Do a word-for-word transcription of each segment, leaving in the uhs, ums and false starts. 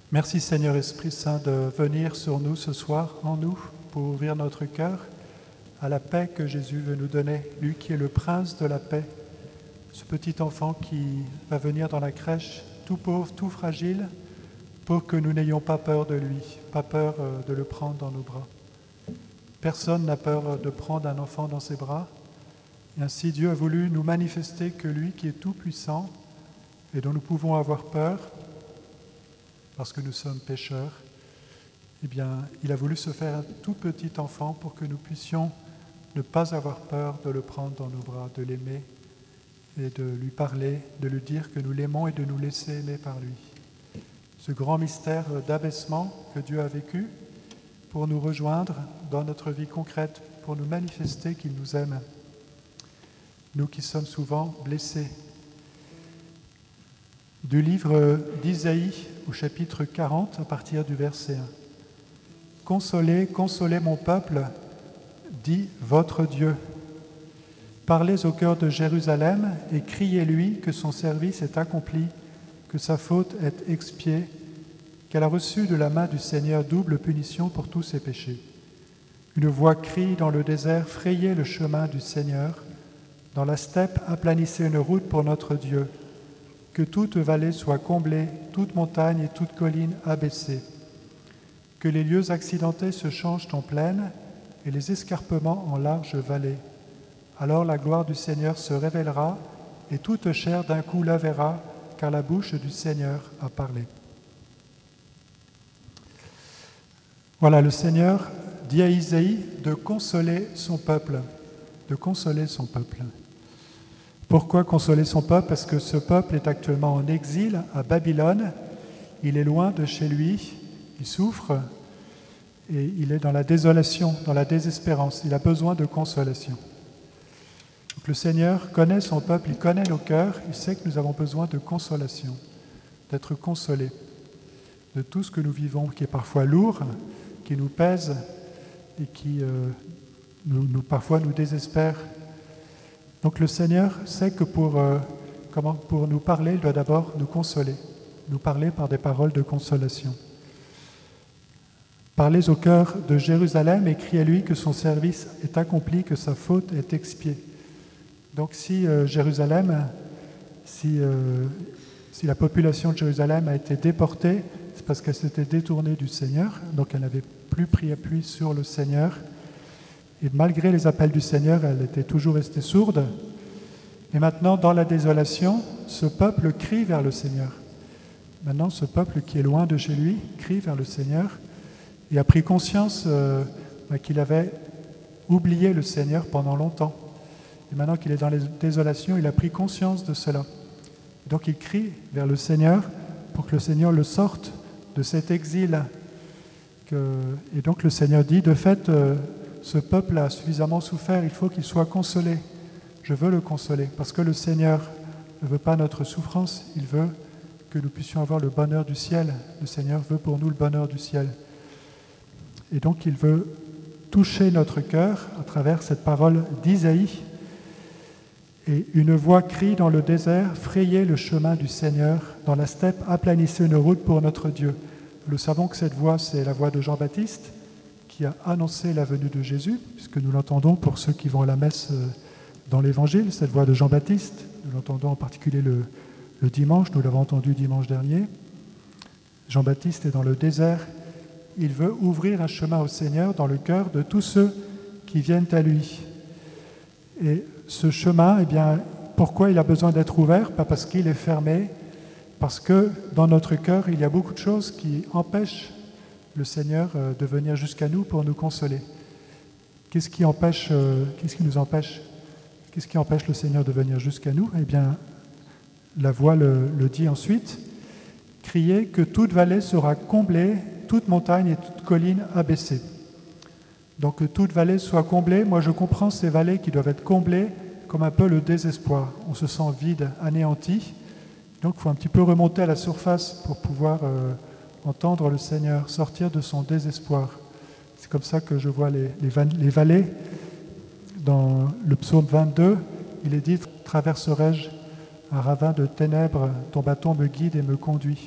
Merci Seigneur Esprit Saint de venir sur nous ce soir, en nous, pour ouvrir notre cœur à la paix que Jésus veut nous donner, lui qui est le prince de la paix, ce petit enfant qui va venir dans la crèche, tout pauvre, tout fragile, pour que nous n'ayons pas peur de lui, pas peur de le prendre dans nos bras. Personne n'a peur de prendre un enfant dans ses bras, et ainsi Dieu a voulu nous manifester que lui qui est tout puissant et dont nous pouvons avoir peur, parce que nous sommes pécheurs, eh bien, il a voulu se faire un tout petit enfant pour que nous puissions ne pas avoir peur de le prendre dans nos bras, de l'aimer et de lui parler, de lui dire que nous l'aimons et de nous laisser aimer par lui. Ce grand mystère d'abaissement que Dieu a vécu pour nous rejoindre dans notre vie concrète, pour nous manifester qu'il nous aime, nous qui sommes souvent blessés. Du livre d'Isaïe au chapitre quarante, à partir du verset un. « Consolez, consolez mon peuple, dit votre Dieu. Parlez au cœur de Jérusalem et criez-lui que son service est accompli, que sa faute est expiée, qu'elle a reçu de la main du Seigneur double punition pour tous ses péchés. Une voix crie dans le désert, frayez le chemin du Seigneur. Dans la steppe, aplanissez une route pour notre Dieu. Que toute vallée soit comblée, toute montagne et toute colline abaissée. Que les lieux accidentés se changent en plaine et les escarpements en larges vallées. Alors la gloire du Seigneur se révélera et toute chair d'un coup la verra, car la bouche du Seigneur a parlé. » Voilà, le Seigneur dit à Isaïe de consoler son peuple, de consoler son peuple. Pourquoi consoler son peuple? Parce que ce peuple est actuellement en exil à Babylone, il est loin de chez lui, il souffre et il est dans la désolation, dans la désespérance, il a besoin de consolation. Donc le Seigneur connaît son peuple, il connaît nos cœurs, il sait que nous avons besoin de consolation, d'être consolés de tout ce que nous vivons qui est parfois lourd, qui nous pèse et qui euh, nous, nous, parfois nous désespère. Donc le Seigneur sait que pour, euh, comment, pour nous parler, il doit d'abord nous consoler, nous parler par des paroles de consolation. Parlez au cœur de Jérusalem et criez-lui que son service est accompli, que sa faute est expiée. Donc si euh, Jérusalem, si, euh, si la population de Jérusalem a été déportée, c'est parce qu'elle s'était détournée du Seigneur, donc elle n'avait plus pris appui sur le Seigneur. Et malgré les appels du Seigneur, elle était toujours restée sourde. Et maintenant, dans la désolation, ce peuple crie vers le Seigneur. Maintenant, ce peuple qui est loin de chez lui crie vers le Seigneur et a pris conscience euh, qu'il avait oublié le Seigneur pendant longtemps. Et maintenant qu'il est dans la désolation, il a pris conscience de cela. Donc il crie vers le Seigneur pour que le Seigneur le sorte de cet exil. Que... Et donc le Seigneur dit, de fait, euh, ce peuple a suffisamment souffert, il faut qu'il soit consolé. Je veux le consoler, parce que le Seigneur ne veut pas notre souffrance, il veut que nous puissions avoir le bonheur du ciel. Le Seigneur veut pour nous le bonheur du ciel. Et donc il veut toucher notre cœur à travers cette parole d'Isaïe. Et une voix crie dans le désert, frayez le chemin du Seigneur, dans la steppe, aplanissez une route pour notre Dieu. Nous savons que cette voix, c'est la voix de Jean-Baptiste, qui a annoncé la venue de Jésus, puisque nous l'entendons pour ceux qui vont à la messe dans l'Évangile, cette voix de Jean-Baptiste. Nous l'entendons en particulier le, le dimanche, nous l'avons entendu dimanche dernier. Jean-Baptiste est dans le désert. Il veut ouvrir un chemin au Seigneur dans le cœur de tous ceux qui viennent à lui. Et ce chemin, eh bien, pourquoi il a besoin d'être ouvert? Pas parce qu'il est fermé, parce que dans notre cœur, il y a beaucoup de choses qui empêchent le Seigneur de venir jusqu'à nous pour nous consoler. Qu'est-ce qui empêche, euh, qu'est-ce qui nous empêche, qu'est-ce qui empêche le Seigneur de venir jusqu'à nous? Eh bien, la voix le, le dit ensuite, criez que toute vallée sera comblée, toute montagne et toute colline abaissée. Donc que toute vallée soit comblée, moi je comprends ces vallées qui doivent être comblées comme un peu le désespoir. On se sent vide, anéanti, donc il faut un petit peu remonter à la surface pour pouvoir euh, entendre le Seigneur sortir de son désespoir. C'est comme ça que je vois les, les, les vallées. Dans le psaume vingt-deux, il est dit « Traverserai-je un ravin de ténèbres, ton bâton me guide et me conduit.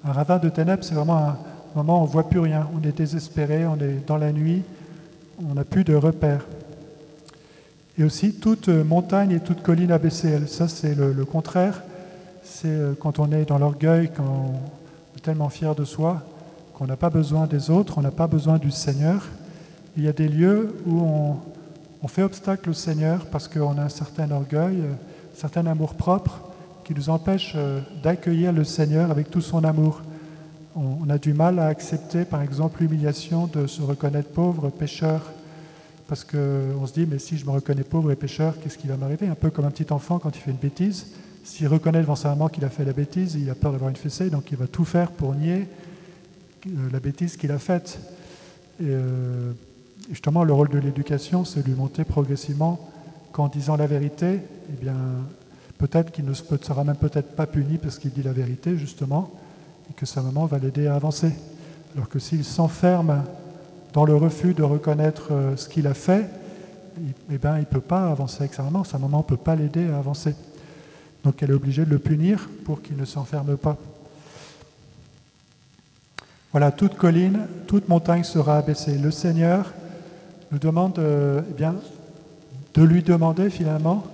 Un ravin de ténèbres, c'est vraiment un moment où on ne voit plus rien. On est désespéré, on est dans la nuit, on n'a plus de repères. Et aussi, toute montagne et toute colline abaissée, ça c'est le, le contraire. C'est quand on est dans l'orgueil, quand on est tellement fier de soi, qu'on n'a pas besoin des autres, on n'a pas besoin du Seigneur. Il y a des lieux où on, on fait obstacle au Seigneur parce qu'on a un certain orgueil, un certain amour-propre qui nous empêche d'accueillir le Seigneur avec tout son amour. On, on a du mal à accepter, par exemple, l'humiliation de se reconnaître pauvre, pécheur, parce qu'on se dit, mais si je me reconnais pauvre et pécheur, qu'est-ce qui va m'arriver? Un peu comme un petit enfant quand il fait une bêtise. S'il reconnaît devant sa maman qu'il a fait la bêtise, il a peur d'avoir une fessée, donc il va tout faire pour nier la bêtise qu'il a faite. Et euh, justement, le rôle de l'éducation, c'est de lui montrer progressivement qu'en disant la vérité, eh bien, peut-être qu'il ne sera même peut-être pas puni parce qu'il dit la vérité, justement, et que sa maman va l'aider à avancer. Alors que s'il s'enferme dans le refus de reconnaître ce qu'il a fait, eh bien, il ne peut pas avancer avec sa maman. Sa maman ne peut pas l'aider à avancer. Donc elle est obligée de le punir pour qu'il ne s'enferme pas. Voilà, toute colline, toute montagne sera abaissée. Le Seigneur nous demande euh, eh bien, de lui demander finalement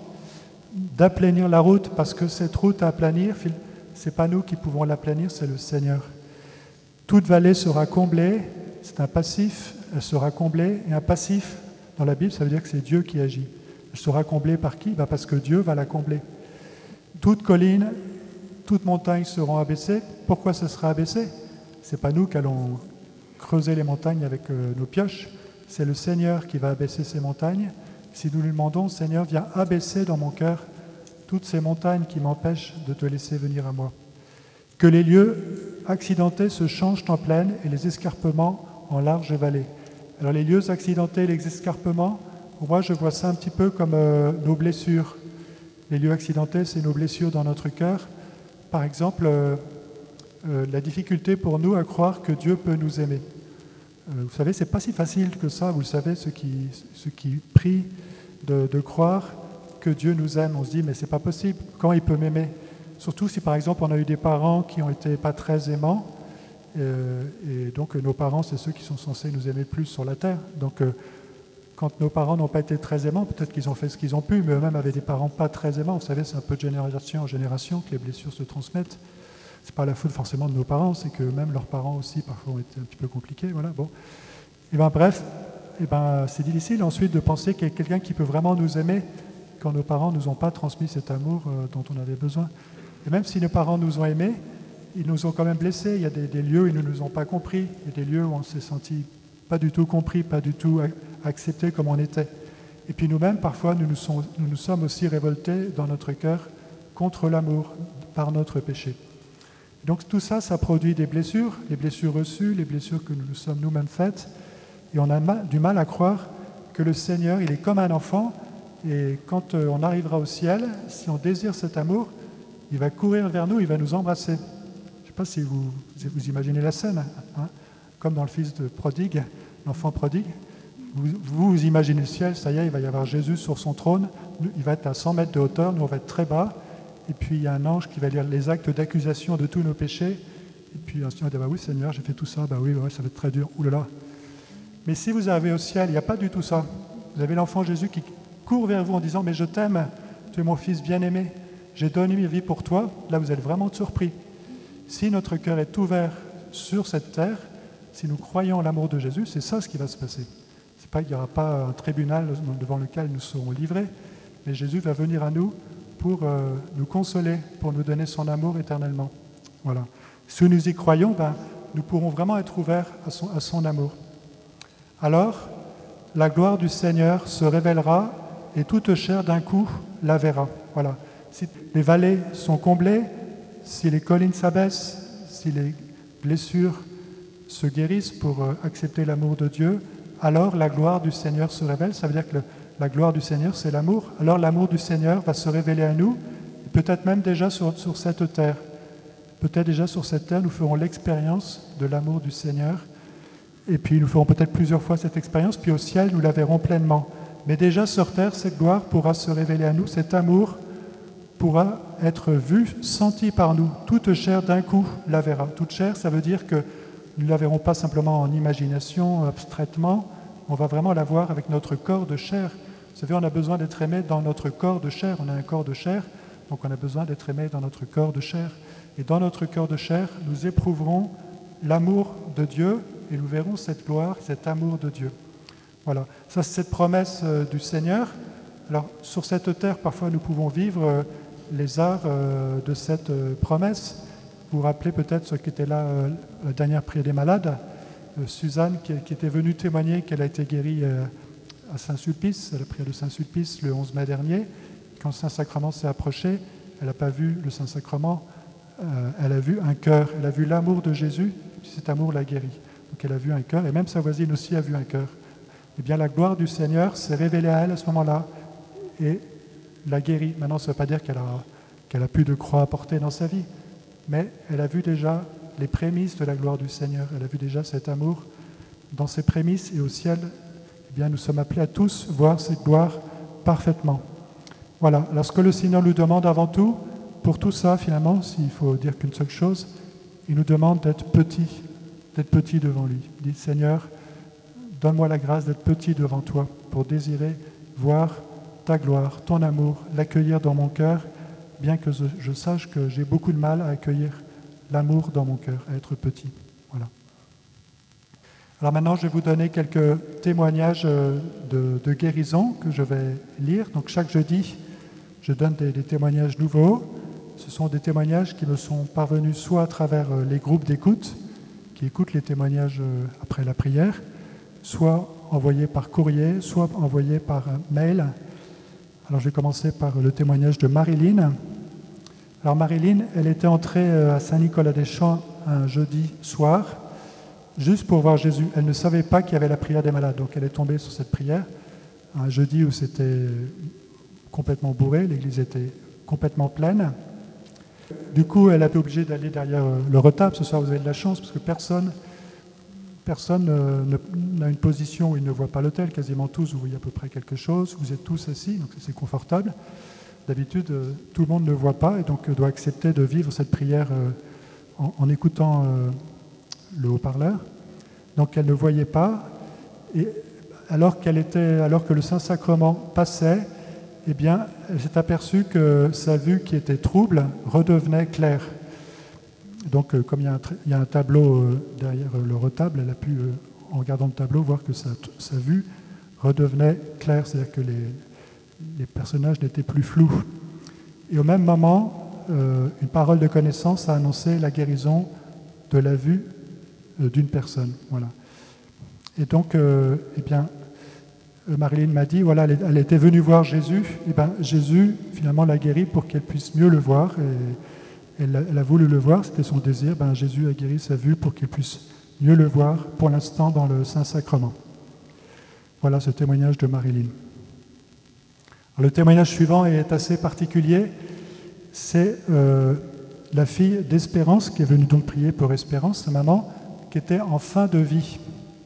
d'aplanir la route, parce que cette route à aplanir, ce n'est pas nous qui pouvons l'aplanir, c'est le Seigneur. Toute vallée sera comblée, c'est un passif, elle sera comblée, et un passif, dans la Bible, ça veut dire que c'est Dieu qui agit. Elle sera comblée par qui? Ben parce que Dieu va la combler. Toute colline, toute montagne seront abaissées. Pourquoi ce sera abaissé? Ce n'est pas nous qui allons creuser les montagnes avec euh, nos pioches, c'est le Seigneur qui va abaisser ces montagnes. Si nous lui demandons, Seigneur, viens abaisser dans mon cœur toutes ces montagnes qui m'empêchent de te laisser venir à moi. Que les lieux accidentés se changent en plaine et les escarpements en larges vallées. Alors les lieux accidentés, les escarpements, pour moi je vois ça un petit peu comme euh, nos blessures. Les lieux accidentés, c'est nos blessures dans notre cœur. Par exemple, euh, euh, la difficulté pour nous à croire que Dieu peut nous aimer. Euh, vous savez, c'est pas si facile que ça, vous le savez, ceux qui, ceux qui prient de, de croire que Dieu nous aime. On se dit, mais c'est pas possible, comment il peut m'aimer? Surtout si, par exemple, on a eu des parents qui ont été pas très aimants, euh, et donc nos parents, c'est ceux qui sont censés nous aimer le plus sur la terre. Donc, euh, quand nos parents n'ont pas été très aimants, peut-être qu'ils ont fait ce qu'ils ont pu, mais eux-mêmes avaient des parents pas très aimants. Vous savez, c'est un peu de génération en génération que les blessures se transmettent. C'est pas la faute forcément de nos parents, c'est que même leurs parents aussi parfois ont été un petit peu compliqués. Voilà, bon. Et ben bref, et ben c'est difficile ensuite de penser qu'il y a quelqu'un qui peut vraiment nous aimer quand nos parents nous ont pas transmis cet amour euh, dont on avait besoin. Et même si nos parents nous ont aimés, ils nous ont quand même blessés. Il y a des, des lieux où ils ne nous ont pas compris. Il y a des lieux où on s'est senti pas du tout compris, pas du tout accepté comme on était. Et puis nous-mêmes, parfois, nous nous, sont, nous nous sommes aussi révoltés dans notre cœur contre l'amour par notre péché. Donc tout ça, ça produit des blessures, les blessures reçues, les blessures que nous nous sommes nous-mêmes faites. Et on a mal, du mal à croire que le Seigneur, il est comme un enfant. Et quand on arrivera au ciel, si on désire cet amour, il va courir vers nous, il va nous embrasser. Je ne sais pas si vous, vous imaginez la scène, hein, comme dans le fils de prodigue, l'enfant prodigue. Vous, vous vous imaginez le ciel, ça y est, il va y avoir Jésus sur son trône, il va être à cent mètres de hauteur, nous on va être très bas, et puis il y a un ange qui va lire les actes d'accusation de tous nos péchés, et puis un Seigneur va dire, bah oui Seigneur, j'ai fait tout ça, bah oui, ouais, ça va être très dur, oulala. Mais si vous arrivez au ciel, il n'y a pas du tout ça. Vous avez l'enfant Jésus qui court vers vous en disant, mais je t'aime, tu es mon fils bien-aimé, j'ai donné ma vie pour toi. Là, vous êtes vraiment surpris. Si notre cœur est ouvert sur cette terre, si nous croyons l'amour de Jésus, c'est ça ce qui va se passer. C'est pas qu'il n'y aura pas un tribunal devant lequel nous serons livrés, mais Jésus va venir à nous pour euh, nous consoler, pour nous donner son amour éternellement. Voilà. Si nous y croyons, ben, nous pourrons vraiment être ouverts à son, à son amour. Alors, la gloire du Seigneur se révélera et toute chair d'un coup la verra. Voilà. Si les vallées sont comblées, si les collines s'abaissent, si les blessures se guérissent pour euh, accepter l'amour de Dieu, alors la gloire du Seigneur se révèle. Ça veut dire que le, la gloire du Seigneur, c'est l'amour. Alors l'amour du Seigneur va se révéler à nous, peut-être même déjà sur, sur cette terre. Peut-être déjà sur cette terre, nous ferons l'expérience de l'amour du Seigneur. Et puis nous ferons peut-être plusieurs fois cette expérience, puis au ciel, nous la verrons pleinement. Mais déjà sur terre, cette gloire pourra se révéler à nous, cet amour pourra être vu, senti par nous. Toute chair d'un coup la verra. Toute chair, ça veut dire que nous ne la verrons pas simplement en imagination, abstraitement, on va vraiment la voir avec notre corps de chair. Vous savez, on a besoin d'être aimé dans notre corps de chair. On a un corps de chair, donc on a besoin d'être aimé dans notre corps de chair. Et dans notre corps de chair, nous éprouverons l'amour de Dieu et nous verrons cette gloire, cet amour de Dieu. Voilà, ça c'est cette promesse euh, du Seigneur. Alors, sur cette terre, parfois nous pouvons vivre euh, les arts euh, de cette euh, promesse. Vous vous rappelez peut-être ce qui était là euh, la dernière prière des malades, euh, Suzanne qui, qui était venue témoigner qu'elle a été guérie euh, à Saint-Sulpice, à la prière de Saint-Sulpice le onze mai dernier. Quand le Saint-Sacrement s'est approché, elle n'a pas vu le Saint-Sacrement, euh, elle a vu un cœur, elle a vu l'amour de Jésus, cet amour l'a guérie. Donc elle a vu un cœur, et même sa voisine aussi a vu un cœur. Eh bien, la gloire du Seigneur s'est révélée à elle à ce moment-là et l'a guérie. Maintenant, ça ne veut pas dire qu'elle a, qu'elle a plus de croix à porter dans sa vie, mais elle a vu déjà les prémices de la gloire du Seigneur. Elle a vu déjà cet amour dans ses prémices, et au ciel, eh bien, nous sommes appelés à tous voir cette gloire parfaitement. Voilà. Alors, ce que le Seigneur nous demande avant tout, pour tout ça, finalement, s'il faut dire qu'une seule chose, il nous demande d'être petit, d'être petit devant lui. Il dit, Seigneur, donne-moi la grâce d'être petit devant toi pour désirer voir ta gloire, ton amour, l'accueillir dans mon cœur, bien que je sache que j'ai beaucoup de mal à accueillir l'amour dans mon cœur, à être petit. Voilà. Alors maintenant, je vais vous donner quelques témoignages de, de guérison que je vais lire. Donc chaque jeudi, je donne des, des témoignages nouveaux. Ce sont des témoignages qui me sont parvenus soit à travers les groupes d'écoute, qui écoutent les témoignages après la prière, soit envoyé par courrier, soit envoyé par mail. Alors je vais commencer par le témoignage de Marilyn. Alors Marilyn, elle était entrée à Saint-Nicolas-des-Champs un jeudi soir, juste pour voir Jésus. Elle ne savait pas qu'il y avait la prière des malades, donc elle est tombée sur cette prière, un jeudi où c'était complètement bourré, l'église était complètement pleine. Du coup, elle a été obligée d'aller derrière le retable. Ce soir, vous avez de la chance, parce que personne... Personne euh, n'a une position où il ne voit pas l'autel. Quasiment tous, vous voyez à peu près quelque chose. Vous êtes tous assis, donc c'est confortable. D'habitude, euh, tout le monde ne voit pas et donc euh, doit accepter de vivre cette prière euh, en, en écoutant euh, le haut-parleur. Donc elle ne voyait pas. Et alors, qu'elle était, alors que le Saint-Sacrement passait, eh bien, elle s'est aperçue que sa vue qui était trouble redevenait claire. Donc, euh, comme il y, a un, il y a un tableau euh, derrière euh, le retable, elle a pu, euh, en regardant le tableau, voir que sa, sa vue redevenait claire, c'est-à-dire que les, les personnages n'étaient plus flous. Et au même moment, euh, une parole de connaissance a annoncé la guérison de la vue euh, d'une personne. Voilà. Et donc, euh, eh bien, Marilyn m'a dit, voilà, elle, elle était venue voir Jésus. Et bien, Jésus, finalement, l'a guérie pour qu'elle puisse mieux le voir. Et, Elle a, elle a voulu le voir, c'était son désir. Ben, Jésus a guéri sa vue pour qu'il puisse mieux le voir, pour l'instant, dans le Saint-Sacrement. Voilà ce témoignage de Marilyn. Alors, le témoignage suivant est assez particulier. C'est euh, la fille d'Espérance, qui est venue donc prier pour Espérance, sa maman, qui était en fin de vie.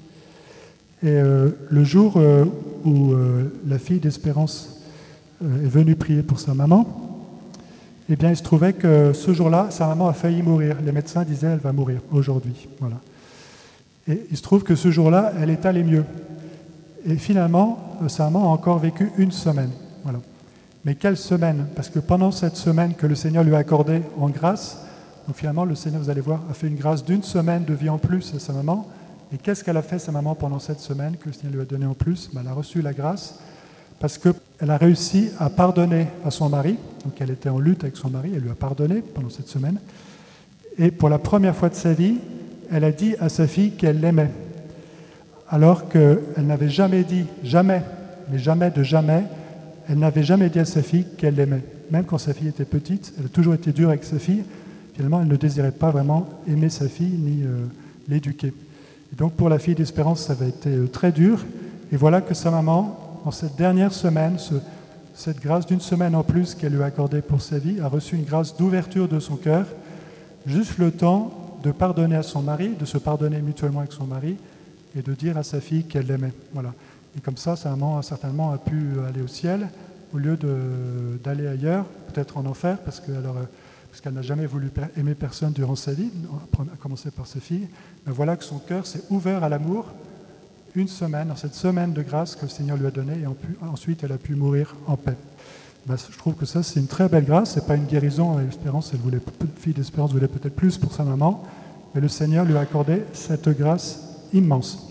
Et euh, le jour euh, où euh, la fille d'Espérance euh, est venue prier pour sa maman, eh bien, il se trouvait que ce jour-là, sa maman a failli mourir. Les médecins disaient elle va mourir aujourd'hui. Voilà. Et il se trouve que ce jour-là, elle est allée mieux. Et finalement, sa maman a encore vécu une semaine. Voilà. Mais quelle semaine? Parce que pendant cette semaine que le Seigneur lui a accordée en grâce, donc finalement, le Seigneur, vous allez voir, a fait une grâce d'une semaine de vie en plus à sa maman. Et qu'est-ce qu'elle a fait, sa maman, pendant cette semaine que le Seigneur lui a donné en plus? Ben, elle a reçu la grâce parce qu'elle a réussi à pardonner à son mari. Donc elle était en lutte avec son mari, elle lui a pardonné pendant cette semaine. Et pour la première fois de sa vie, elle a dit à sa fille qu'elle l'aimait. Alors qu'elle n'avait jamais dit, jamais, mais jamais de jamais, elle n'avait jamais dit à sa fille qu'elle l'aimait. Même quand sa fille était petite, elle a toujours été dure avec sa fille. Finalement, elle ne désirait pas vraiment aimer sa fille ni euh, l'éduquer. Et donc pour la fille d'Espérance, ça avait été euh, très dur. Et voilà que sa maman, en cette dernière semaine, ce, cette grâce d'une semaine en plus qu'elle lui a accordée pour sa vie, a reçu une grâce d'ouverture de son cœur, juste le temps de pardonner à son mari, de se pardonner mutuellement avec son mari et de dire à sa fille qu'elle l'aimait. Voilà. Et comme ça, sa maman a certainement a pu aller au ciel au lieu de, d'aller ailleurs, peut-être en enfer, parce que, alors, parce qu'elle n'a jamais voulu aimer personne durant sa vie, à commencer par sa fille. Mais voilà que son cœur s'est ouvert à l'amour une semaine, dans cette semaine de grâce que le Seigneur lui a donnée, et ensuite elle a pu mourir en paix. Ben, je trouve que ça, c'est une très belle grâce. Ce n'est pas une guérison. Espérance, elle voulait, fille d'Espérance voulait peut-être plus pour sa maman, mais le Seigneur lui a accordé cette grâce immense.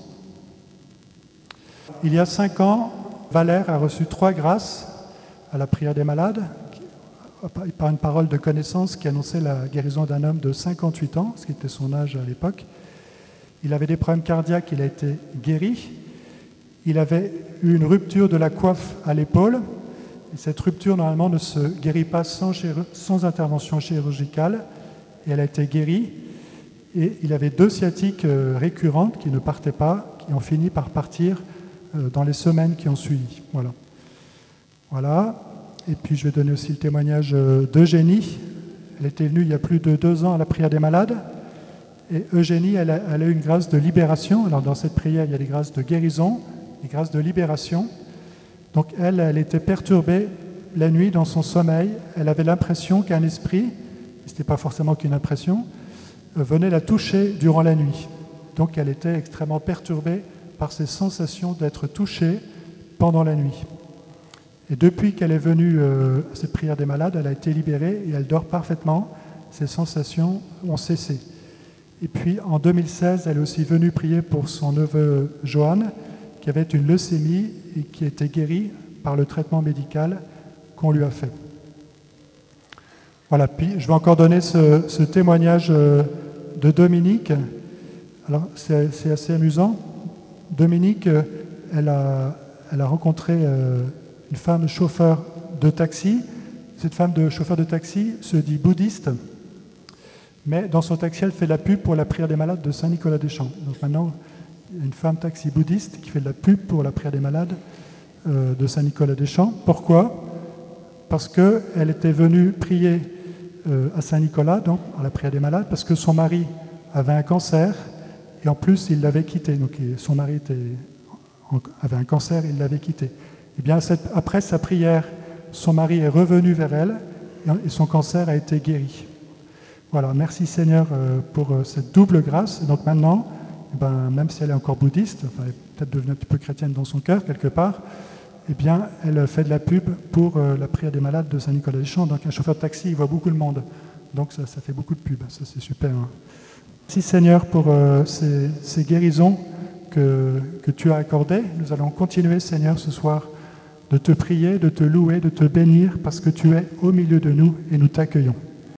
Il y a cinq ans, Valère a reçu trois grâces à la prière des malades, par une parole de connaissance qui annonçait la guérison d'un homme de cinquante-huit ans, ce qui était son âge à l'époque. Il avait des problèmes cardiaques, il a été guéri. Il avait eu une rupture de la coiffe à l'épaule. Et cette rupture, normalement, ne se guérit pas sans, sans intervention chirurgicale. Et elle a été guérie. Et il avait deux sciatiques récurrentes qui ne partaient pas, qui ont fini par partir dans les semaines qui ont suivi. Voilà. Voilà. Et puis, je vais donner aussi le témoignage d'Eugénie. Elle était venue il y a plus de deux ans à la prière des malades. Et Eugénie, elle a, elle a eu une grâce de libération. Alors, dans cette prière, il y a des grâces de guérison, des grâces de libération. Donc, elle, elle était perturbée la nuit dans son sommeil. Elle avait l'impression qu'un esprit, ce n'était pas forcément qu'une impression, venait la toucher durant la nuit. Donc, elle était extrêmement perturbée par ces sensations d'être touchée pendant la nuit. Et depuis qu'elle est venue euh, à cette prière des malades, elle a été libérée et elle dort parfaitement. Ces sensations ont cessé. Et puis, en deux mille seize, elle est aussi venue prier pour son neveu Johan, qui avait une leucémie et qui était guéri par le traitement médical qu'on lui a fait. Voilà, puis je vais encore donner ce, ce témoignage euh, de Dominique. Alors, c'est, c'est assez amusant. Dominique, euh, elle, a, elle a rencontré euh, une femme chauffeur de taxi. Cette femme de chauffeur de taxi se dit bouddhiste, mais dans son taxi, elle fait de la pub pour la prière des malades de Saint-Nicolas-des-Champs. Donc maintenant, il y a une femme taxi bouddhiste qui fait de la pub pour la prière des malades euh, de Saint-Nicolas-des-Champs. Pourquoi ? Parce qu'elle était venue prier euh, à Saint-Nicolas, donc à la prière des malades, parce que son mari avait un cancer, et en plus, il l'avait quitté. Donc son mari était, avait un cancer, il l'avait quitté. Et bien, cette, après sa prière, son mari est revenu vers elle, et son cancer a été guéri. Voilà, merci Seigneur pour cette double grâce. Et donc maintenant, ben, même si elle est encore bouddhiste, enfin, elle est peut-être devenue un petit peu chrétienne dans son cœur quelque part, eh bien, elle fait de la pub pour la prière des malades de Saint-Nicolas-des-Champs. Donc un chauffeur de taxi, il voit beaucoup de monde. Donc ça, ça fait beaucoup de pub, ça c'est super. Hein. Merci Seigneur pour euh, ces, ces guérisons que, que tu as accordées. Nous allons continuer Seigneur ce soir de te prier, de te louer, de te bénir parce que tu es au milieu de nous et nous t'accueillons.